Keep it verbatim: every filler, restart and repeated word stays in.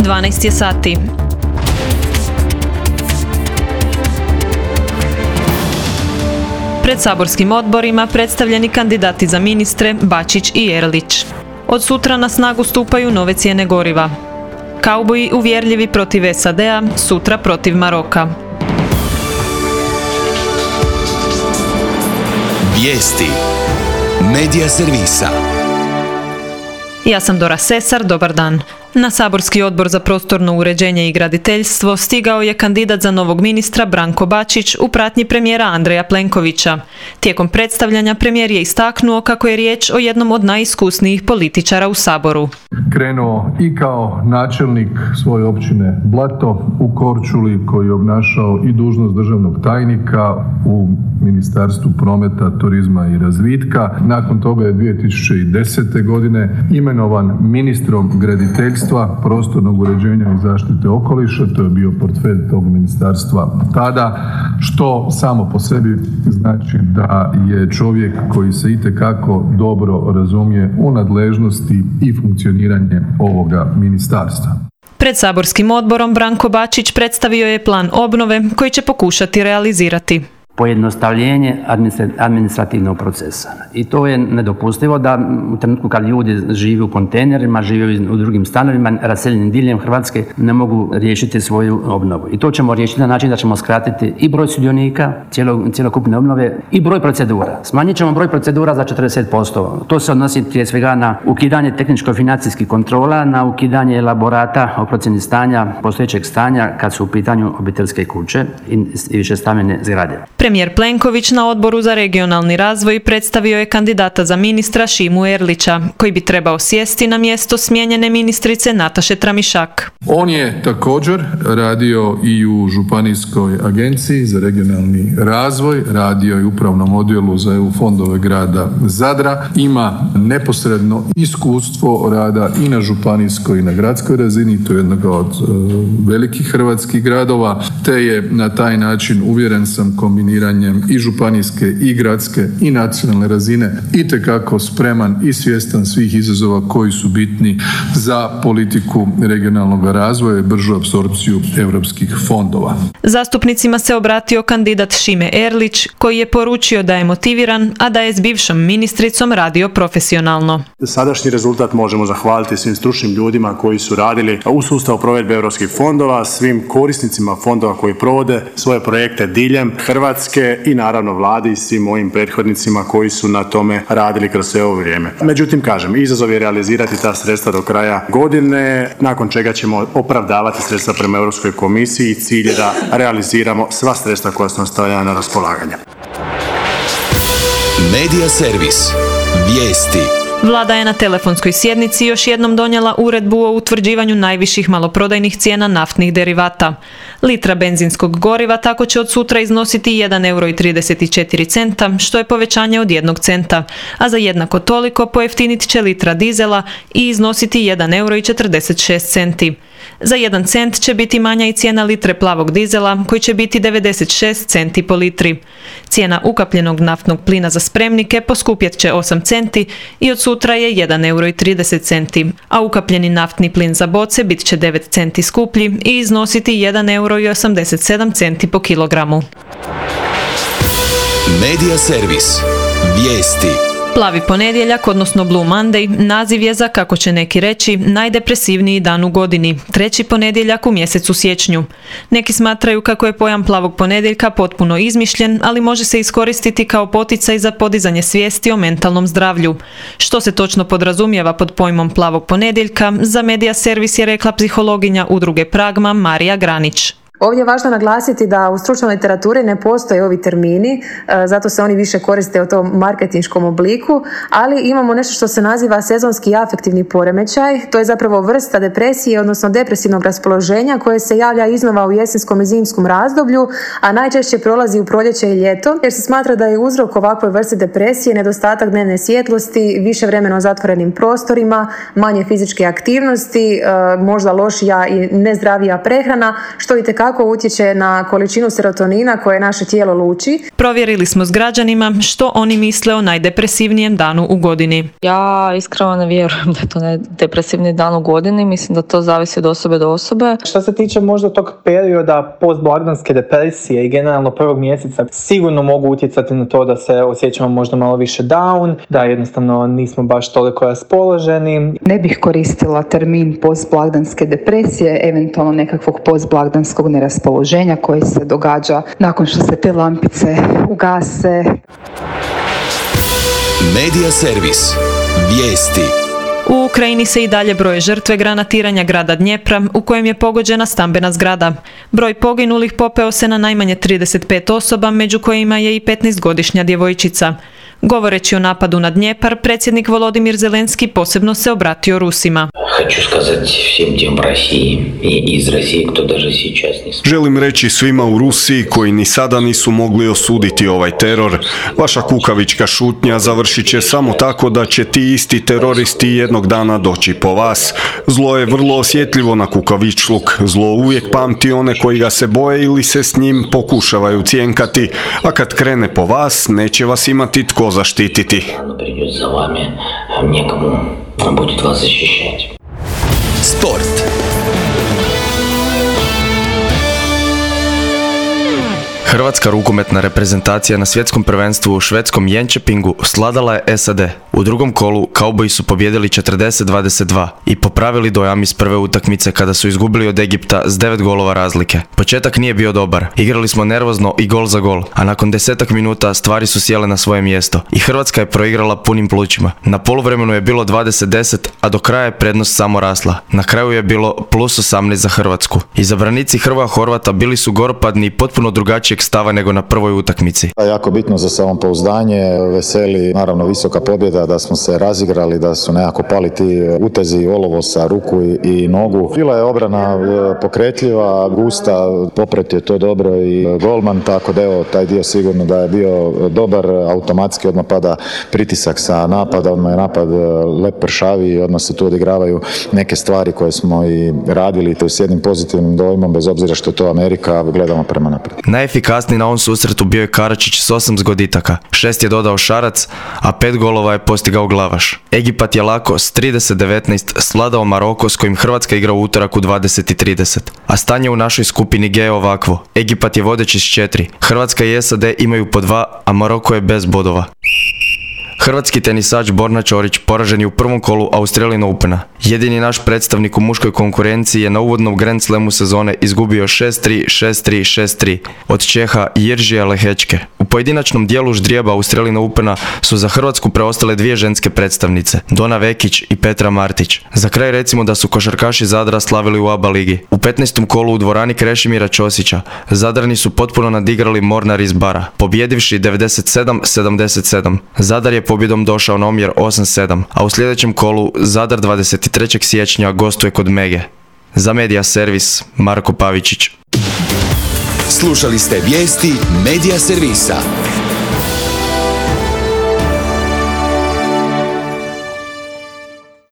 dvanaest je sati. Pred saborskim odborima predstavljeni kandidati za ministre Bačić i Erlić. Od sutra na snagu stupaju nove cijene goriva. Kauboji uvjerljivi protiv S A D-a, sutra protiv Maroka. Vijesti Medija servisa. Ja sam Dora Sesar, dobar dan. Na saborski odbor za prostorno uređenje i graditeljstvo stigao je kandidat za novog ministra Branko Bačić u pratnji premijera Andreja Plenkovića. Tijekom predstavljanja premijer je istaknuo kako je riječ o jednom od najiskusnijih političara u Saboru. Krenuo i kao načelnik svoje općine Blato u Korčuli, koji je obnašao i dužnost državnog tajnika u Ministarstvu prometa, turizma i razvitka. Nakon toga je dvije tisuće desete. godine imenovan ministrom graditeljstva, prostornog uređenja i zaštite okoliša. To je bio portfelj tog ministarstva tada, što samo po sebi znači da je čovjek koji se itekako dobro razumije u nadležnosti i funkcioniranje ovoga ministarstva. Pred saborskim odborom Branko Bačić predstavio je plan obnove koji će pokušati realizirati. Pojednostavljenje administrativnog procesa. I to je nedopustivo da u trenutku kad ljudi žive u kontejnerima, žive u drugim stanovima, raseljenim diljem Hrvatske, ne mogu riješiti svoju obnovu. I to ćemo riješiti na način da ćemo skratiti i broj sudionika cjelokupne obnove i broj procedura. Smanjit ćemo broj procedura za četrdeset posto. To se odnosi prije svega na ukidanje tehničko-financijskih kontrola, na ukidanje elaborata o procjeni stanja, postojećeg stanja kad su u pitanju obiteljske kuće i višestambene zgrade. Premijer Plenković na Odboru za regionalni razvoj predstavio je kandidata za ministra Šimu Erlića, koji bi trebao sjesti na mjesto smijenjene ministrice Nataše Tramišak. On je također radio i u Županijskoj agenciji za regionalni razvoj, radio i u upravnom odjelu za E U fondove grada Zadra, ima neposredno iskustvo rada i na županijskoj i na gradskoj razini, to je jednog od e, velikih hrvatskih gradova, te je na taj način, uvjeren sam, kombiniranjem i županijske i gradske i nacionalne razine itekako spreman i svjestan svih izazova koji su bitni za politiku regionalnog razvoja i bržu apsorpciju europskih fondova. Zastupnicima se obratio kandidat Šime Erlić, koji je poručio da je motiviran, a da je s bivšom ministricom radio profesionalno. Sadašnji rezultat možemo zahvaliti svim stručnim ljudima koji su radili u sustavu provedbe europskih fondova, svim korisnicima fondova koji provode svoje projekte diljem Hrvatske i naravno vladi i svim mojim prethodnicima koji su na tome radili kroz sve ovo vrijeme. Međutim, kažem, izazov je realizirati ta sredstva do kraja godine, nakon čega ćemo opravdavati sredstva prema Europskoj komisiji i cilj je da realiziramo sva sredstva koja su nam stavljena na raspolaganje. Medija servis. Vijesti. Vlada je na telefonskoj sjednici još jednom donijela uredbu o utvrđivanju najviših maloprodajnih cijena naftnih derivata. Litra benzinskog goriva tako će od sutra iznositi jedan euro i trideset četiri centa, što je povećanje od jednog centa, a za jednako toliko pojeftinit će litra dizela i iznositi jedan euro i četrdeset šest centi. Za jedan cent će biti manja i cijena litre plavog dizela, koji će biti devedeset šest centi po litri. Cijena ukapljenog naftnog plina za spremnike poskupjet će osam centi i od sutra je jedan euro i trideset centi, a ukapljeni naftni plin za boce bit će devet centi skuplji i iznositi jedan euro i osamdeset sedam centi po kilogramu. Medija servis. Vijesti. Plavi ponedjeljak, odnosno Blue Monday, naziv je za, kako će neki reći, najdepresivniji dan u godini, treći ponedjeljak u mjesecu siječnju. Neki smatraju kako je pojam plavog ponedjeljka potpuno izmišljen, ali može se iskoristiti kao poticaj za podizanje svijesti o mentalnom zdravlju. Što se točno podrazumijeva pod pojmom plavog ponedjeljka, za Medija servis je rekla psihologinja udruge Pragma Marija Granić. Ovdje je važno naglasiti da u stručnoj literaturi ne postoje ovi termini, zato se oni više koriste u tom marketinškom obliku, ali imamo nešto što se naziva sezonski afektivni poremećaj. To je zapravo vrsta depresije, odnosno depresivnog raspoloženja koje se javlja iznova u jesenskom i zimskom razdoblju, a najčešće prolazi u proljeće i ljeto, jer se smatra da je uzrok ovakvoj vrsti depresije nedostatak dnevne svjetlosti, više vremena u zatvorenim prostorima, manje fizičke aktivnosti, možda lošija i nezdravija prehrana, što itekako kako utječe na količinu serotonina koje naše tijelo luči. Provjerili smo s građanima što oni misle o najdepresivnijem danu u godini. Ja iskreno ne vjerujem da je to najdepresivniji dan u godini, mislim da to zavisi od osobe do osobe. Što se tiče možda tog perioda postblagdanske depresije i generalno prvog mjeseca, sigurno mogu utjecati na to da se osjećamo možda malo više down, da jednostavno nismo baš toliko raspoloženi. Ne bih koristila termin postblagdanske depresije, eventualno nekakvog postblagdanskog neraspoloženja koji se događa nakon što se te lampice ugase. Medija servis. Vijesti. U Ukrajini se i dalje broje žrtve granatiranja grada Dnjepra u kojem je pogođena stambena zgrada. Broj poginulih popeo se na najmanje trideset pet osoba, među kojima je i petnaestogodišnja djevojčica. Govoreći o napadu na Dnjepar, predsjednik Volodimir Zelenski posebno se obratio Rusima. Želim reći svima u Rusiji koji ni sada nisu mogli osuditi ovaj teror. Vaša kukavička šutnja završit će samo tako da će ti isti teroristi jednog dana doći po vas. Zlo je vrlo osjetljivo na kukavičluk. Zlo uvijek pamti one koji ga se boje ili se s njim pokušavaju cjenkati. A kad krene po vas, neće vas imati tko zaštititi. Sport. Hrvatska rukometna reprezentacija na svjetskom prvenstvu u švedskom Jönköpingu sladala je S A D. U drugom kolu kauboji su pobijedili četrdeset dvadeset dva i popravili dojam iz prve utakmice kada su izgubili od Egipta s devet golova razlike. Početak nije bio dobar, igrali smo nervozno i gol za gol, a nakon desetak minuta stvari su sjele na svoje mjesto i Hrvatska je proigrala punim plućima. Na poluvremenu je bilo dvadeset deset, a do kraja je prednost samo rasla. Na kraju je bilo plus osamnaest za Hrvatsku. Izabranici Hrvoja Horvata bili su goropadni i potpuno drugačijeg stava nego na prvoj utakmici. Jako bitno za samopouzdanje, veseli naravno visoka pobjeda, da smo se razigrali, da su nekako pali ti utezi, olovo sa ruku i, i nogu. Bila je obrana pokretljiva, gusta, popret je to dobro i golman, tako da evo taj dio sigurno da je bio dobar, automatski odmah pada pritisak sa napada, odmah je napad lep pršavi i odmah se tu odigravaju neke stvari koje smo i radili, to je s jednim pozitivnim dojmom, bez obzira što je to Amerika, gledamo prema naprijed. Najefikasniji na ovom susretu bio je Karačić s osam zgoditaka, šest je dodao Šarac, a pet golova je postigao Glavaš. Egipat je lako s trideset devetnaest svladao Maroko s kojim Hrvatska igra u utorak u dvadeset trideset. A stanje u našoj skupini G je ovakvo. Egipat je vodeći s četiri, Hrvatska i S A D imaju po dva, a Maroko je bez bodova. Hrvatski tenisač Borna Ćorić poražen je u prvom kolu Australian Opena. Jedini naš predstavnik u muškoj konkurenciji je na uvodnom Grand Slamu sezone izgubio šest tri, šest tri, šest tri od Čeha Jiržija Lehečke. U pojedinačnom dijelu ždrijeba Australian Opena su za Hrvatsku preostale dvije ženske predstavnice, Dona Vekić i Petra Martić. Za kraj recimo da su košarkaši Zadra slavili u A B A ligi. U petnaestom kolu u dvorani Krešimira Ćosića Zadrani su potpuno nadigrali Mornar iz Bara, pobjedivši devedeset sedam sedamdeset sedam. Zadar je pobjedom došao na omjer osam sedam, a u sljedećem kolu Zadar dvadeset trećeg siječnja gostuje kod Mege. Za Medija servis Marko Pavičić. Slušali ste vijesti Medija servisa.